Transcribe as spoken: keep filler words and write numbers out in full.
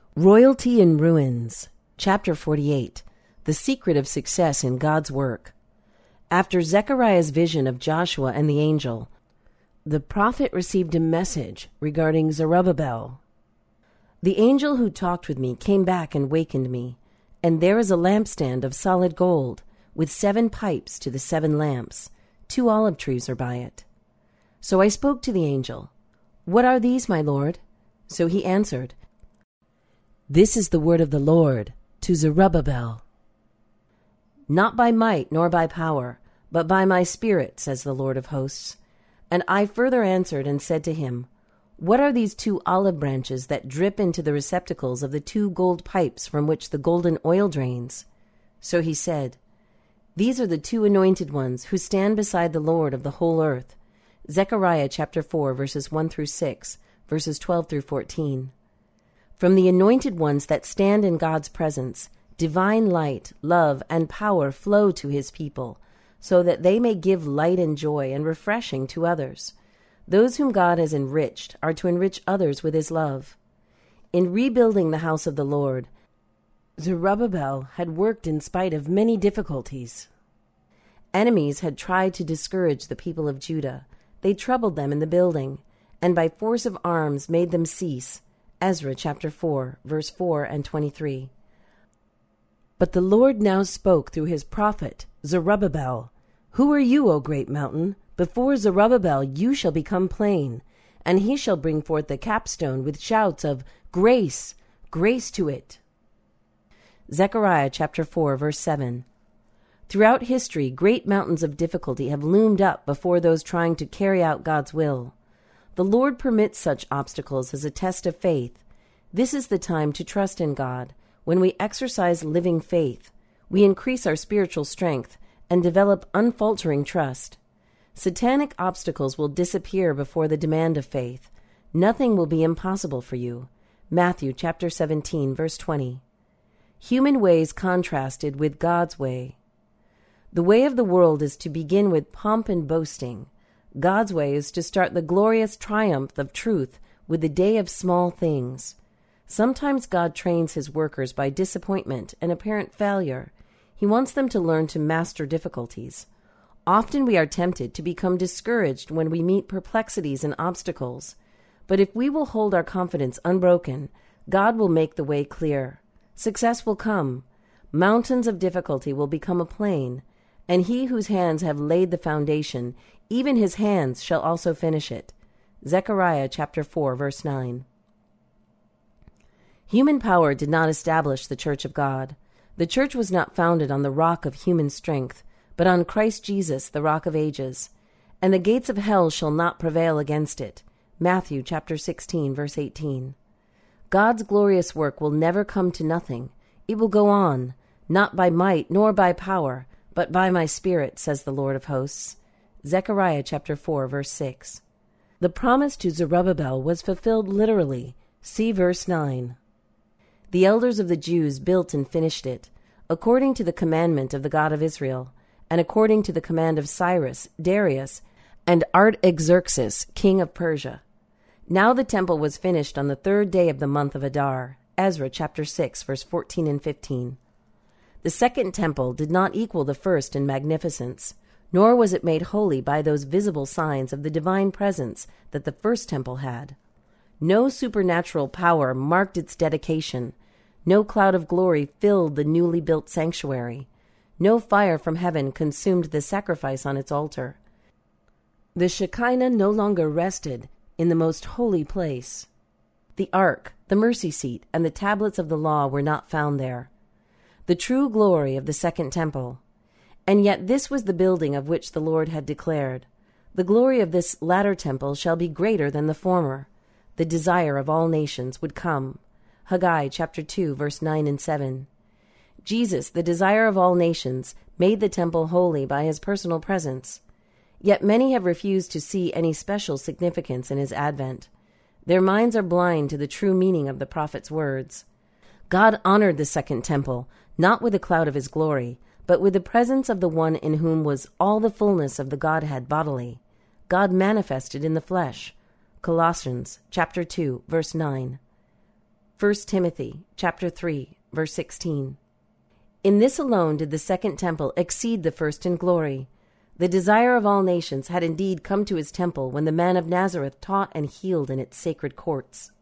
Royalty in Ruins, Chapter forty-eight, The Secret of Success in God's Work. After Zechariah's vision of Joshua and the angel, the prophet received a message regarding Zerubbabel. The angel who talked with me came back and wakened me, and there is a lampstand of solid gold, with seven pipes to the seven lamps. Two olive trees are by it. So I spoke to the angel, "What are these, my lord?" So he answered, "This is the word of the Lord to Zerubbabel. Not by might nor by power, but by my Spirit, says the Lord of hosts." And I further answered and said to him, "What are these two olive branches that drip into the receptacles of the two gold pipes from which the golden oil drains?" So he said, "These are the two anointed ones who stand beside the Lord of the whole earth." Zechariah chapter four, verses one through six, verses twelve through fourteen. From the anointed ones that stand in God's presence, divine light, love, and power flow to his people, so that they may give light and joy and refreshing to others. Those whom God has enriched are to enrich others with his love. In rebuilding the house of the Lord, Zerubbabel had worked in spite of many difficulties. Enemies had tried to discourage the people of Judah. They troubled them in the building, and by force of arms made them cease. Ezra chapter four, verse four and twenty-three. But the Lord now spoke through his prophet Zerubbabel. "Who are you, O great mountain? Before Zerubbabel you shall become plain, and he shall bring forth the capstone with shouts of grace, grace to it." Zechariah chapter four, verse seven. Throughout history, great mountains of difficulty have loomed up before those trying to carry out God's will. The Lord permits such obstacles as a test of faith. This is the time to trust in God. When we exercise living faith, we increase our spiritual strength and develop unfaltering trust. Satanic obstacles will disappear before the demand of faith. Nothing will be impossible for you. Matthew chapter seventeen, verse twenty. Human ways contrasted with God's way. The way of the world is to begin with pomp and boasting. God's way is to start the glorious triumph of truth with the day of small things. Sometimes God trains his workers by disappointment and apparent failure. He wants them to learn to master difficulties. Often we are tempted to become discouraged when we meet perplexities and obstacles. But if we will hold our confidence unbroken, God will make the way clear. Success will come. Mountains of difficulty will become a plain, and he whose hands have laid the foundation, even his hands shall also finish it. Zechariah chapter four, verse nine. Human power did not establish the church of God. The church was not founded on the rock of human strength, but on Christ Jesus, the rock of ages. And the gates of hell shall not prevail against it. Matthew chapter sixteen, verse eighteen. God's glorious work will never come to nothing. It will go on, not by might nor by power, but by my Spirit, says the Lord of hosts. Zechariah chapter four, verse six. The promise to Zerubbabel was fulfilled literally. See verse nine. The elders of the Jews built and finished it, according to the commandment of the God of Israel, and according to the command of Cyrus, Darius, and Artaxerxes, king of Persia. Now the temple was finished on the third day of the month of Adar. Ezra chapter six, verse fourteen and fifteen. The second temple did not equal the first in magnificence, nor was it made holy by those visible signs of the divine presence that the first temple had. No supernatural power marked its dedication. No cloud of glory filled the newly built sanctuary. No fire from heaven consumed the sacrifice on its altar. The Shekinah no longer rested in the most holy place. The ark, the mercy seat, and the tablets of the law were not found there. The true glory of the second temple. And yet this was the building of which the Lord had declared, "The glory of this latter temple shall be greater than the former. The desire of all nations would come." Haggai chapter two, verse nine and seven. Jesus, the desire of all nations, made the temple holy by his personal presence. Yet many have refused to see any special significance in his advent. Their minds are blind to the true meaning of the prophet's words. God honored the second temple, not with the cloud of his glory, but with the presence of the one in whom was all the fullness of the Godhead bodily. God manifested in the flesh. Colossians chapter two, verse nine. First Timothy chapter three, verse sixteen. In this alone did the second temple exceed the first in glory. The desire of all nations had indeed come to his temple when the man of Nazareth taught and healed in its sacred courts.